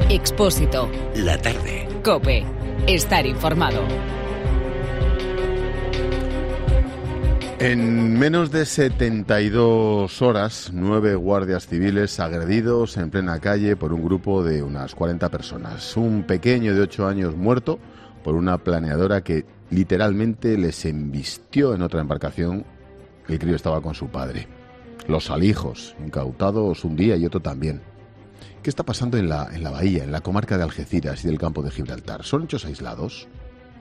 Expósito. La tarde. COPE. Estar informado. En menos de 72 horas, 9 guardias civiles agredidos en plena calle por un grupo de unas 40 personas. Un pequeño de 8 años muerto por una planeadora que literalmente les embistió en otra embarcación. El crío estaba con su padre. Los alijos, incautados un día y otro también. ¿Qué está pasando en la bahía, en la comarca de Algeciras y del campo de Gibraltar? ¿Son hechos aislados?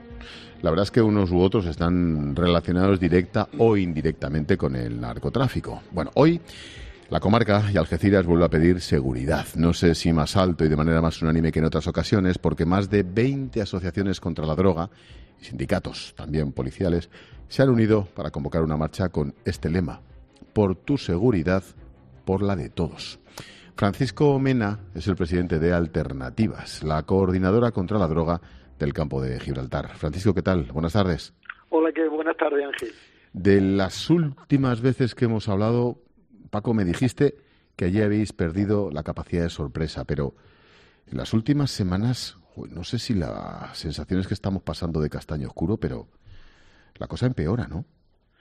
La verdad es que unos u otros están relacionados directa o indirectamente con el narcotráfico. Bueno, hoy la comarca y Algeciras vuelve a pedir seguridad. No sé si más alto y de manera más unánime que en otras ocasiones, porque más de 20 asociaciones contra la droga y sindicatos, también policiales, se han unido para convocar una marcha con este lema: por tu seguridad, por la de todos. Francisco Mena es el presidente de Alternativas, la coordinadora contra la droga del campo de Gibraltar. Francisco, ¿qué tal? Buenas tardes. Hola, buenas tardes, Ángel. De las últimas veces que hemos hablado, Paco, me dijiste que allí habéis perdido la capacidad de sorpresa, pero en las últimas semanas, no sé si la sensación es que estamos pasando de castaño oscuro, pero la cosa empeora, ¿no?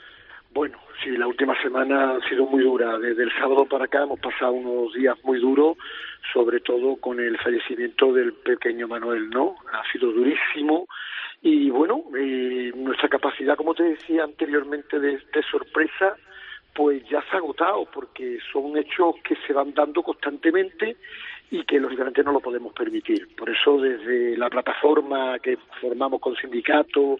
Bueno, sí, la última semana ha sido muy dura. Desde el sábado para acá hemos pasado unos días muy duros, sobre todo con el fallecimiento del pequeño Manuel, ¿no? Ha sido durísimo y, bueno, nuestra capacidad, como te decía anteriormente, de sorpresa, pues ya se ha agotado, porque son hechos que se van dando constantemente y que lógicamente no lo podemos permitir. Por eso desde la plataforma que formamos con sindicatos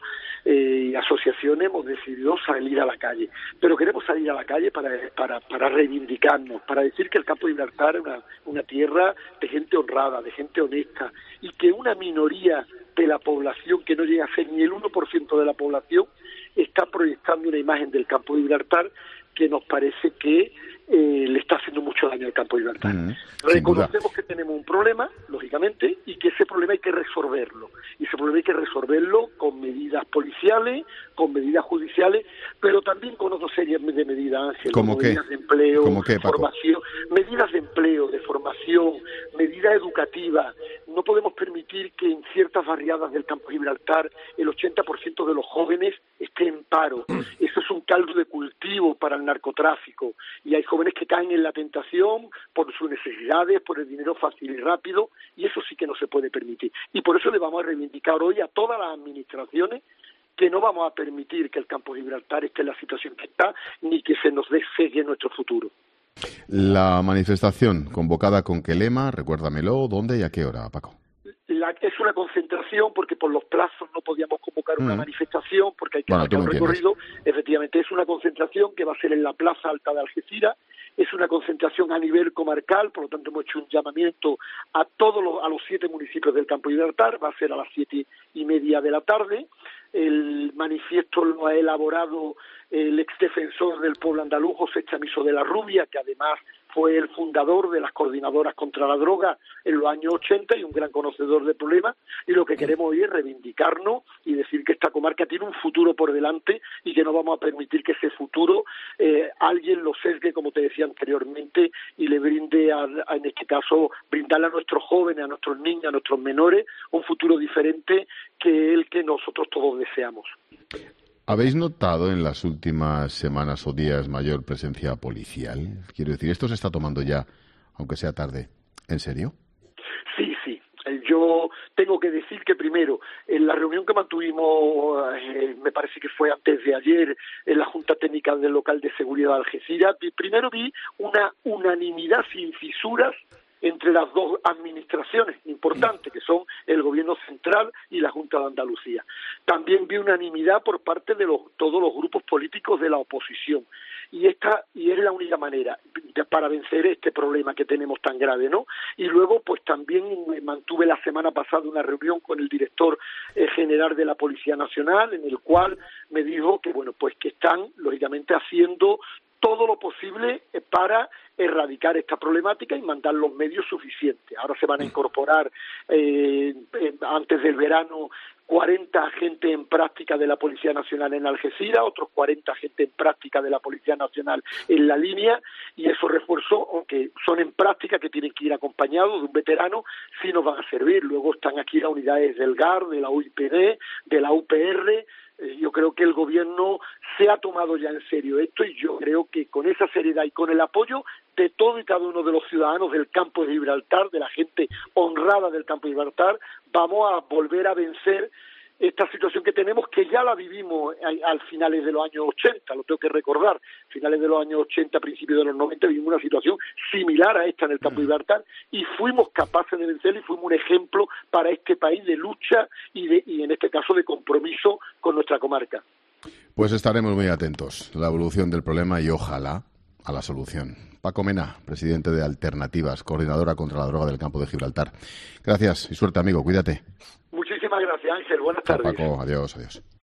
y asociaciones hemos decidido salir a la calle. Pero queremos salir a la calle para reivindicarnos, para decir que el campo de Gibraltar es una tierra de gente honrada, de gente honesta, y que una minoría de la población, que no llega a ser ni el 1% de la población, está proyectando una imagen del campo de Gibraltar que nos parece que le está haciendo mucho daño al campo de Gibraltar. Reconocemos que tenemos un problema, lógicamente, y que ese problema hay que resolverlo. Y ese problema hay que resolverlo con medidas policiales, con medidas judiciales, pero también con otras series de medidas, Ángel. ¿Cómo medidas qué? De empleo, ¿Cómo qué, Paco? formación, medidas de empleo, de formación, medidas educativas. No podemos permitir que en ciertas barriadas del campo de Gibraltar el 80% de los jóvenes estén en paro. Eso es un caldo de cultivo para el narcotráfico, y hay jóvenes que caen en la tentación por sus necesidades, por el dinero fácil y rápido, y eso sí que no se puede permitir. Y por eso le vamos a reivindicar hoy a todas las administraciones que no vamos a permitir que el campo de Gibraltar esté en la situación que está, ni que se nos descegue nuestro futuro. La manifestación convocada con qué lema, recuérdamelo, ¿dónde y a qué hora, Paco? Es una concentración, porque por los plazos no podíamos convocar una manifestación, porque hay que hacer un recorrido. Efectivamente, es una concentración que va a ser en la Plaza Alta de Algeciras. Es una concentración a nivel comarcal, por lo tanto hemos hecho un llamamiento a los 7 municipios del campo de Gibraltar. Va a ser a las 7:30 de la tarde. El manifiesto lo ha elaborado el exdefensor del pueblo andaluz, José Chamizo de la Rubia, que además fue el fundador de las coordinadoras contra la droga en los años 80 y un gran conocedor del problema, y lo que queremos hoy es reivindicarnos y decir que esta comarca tiene un futuro por delante y que no vamos a permitir que ese futuro alguien lo sesgue, como te decía anteriormente, y le brinde, en este caso, brindarle a nuestros jóvenes, a nuestros niños, a nuestros menores, un futuro diferente que el que nosotros todos deseamos. ¿Habéis notado en las últimas semanas o días mayor presencia policial? Quiero decir, ¿esto se está tomando ya, aunque sea tarde, en serio? Sí. Yo tengo que decir que primero, en la reunión que mantuvimos, me parece que fue antes de ayer, en la Junta Técnica del Local de Seguridad de Algeciras, primero vi una unanimidad sin fisuras entre las dos administraciones importantes, que son el Gobierno Central y la Junta de Andalucía. También vi unanimidad por parte de todos los grupos políticos de la oposición. Y es la única manera para vencer este problema que tenemos tan grave, ¿no? Y luego, pues también mantuve la semana pasada una reunión con el director general de la Policía Nacional, en el cual me dijo que, bueno, pues que están, lógicamente, haciendo todo lo posible para erradicar esta problemática y mandar los medios suficientes. Ahora se van a incorporar antes del verano 40 agentes en práctica de la Policía Nacional en Algeciras, otros 40 agentes en práctica de la Policía Nacional en la línea, y esos refuerzos, aunque son en práctica, que tienen que ir acompañados de un veterano, sí nos van a servir. Luego están aquí las unidades del GAR, de la UIPD, de la UPR. Yo creo que el gobierno se ha tomado ya en serio esto, y yo creo que con esa seriedad y con el apoyo de todo y cada uno de los ciudadanos del campo de Gibraltar, de la gente honrada del campo de Gibraltar, vamos a volver a vencer esta situación que tenemos, que ya la vivimos al finales de los años 80, lo tengo que recordar, finales de los años 80, principios de los 90, vivimos una situación similar a esta en el campo de Gibraltar, y fuimos capaces de vencerla, y fuimos un ejemplo para este país de lucha y en este caso de compromiso con nuestra comarca. Pues estaremos muy atentos a la evolución del problema y ojalá a la solución. Paco Mena, presidente de Alternativas, coordinadora contra la droga del campo de Gibraltar. Gracias y suerte, amigo. Cuídate. Muchísimas gracias, Ángel. Buenas tardes. Paco, adiós, adiós.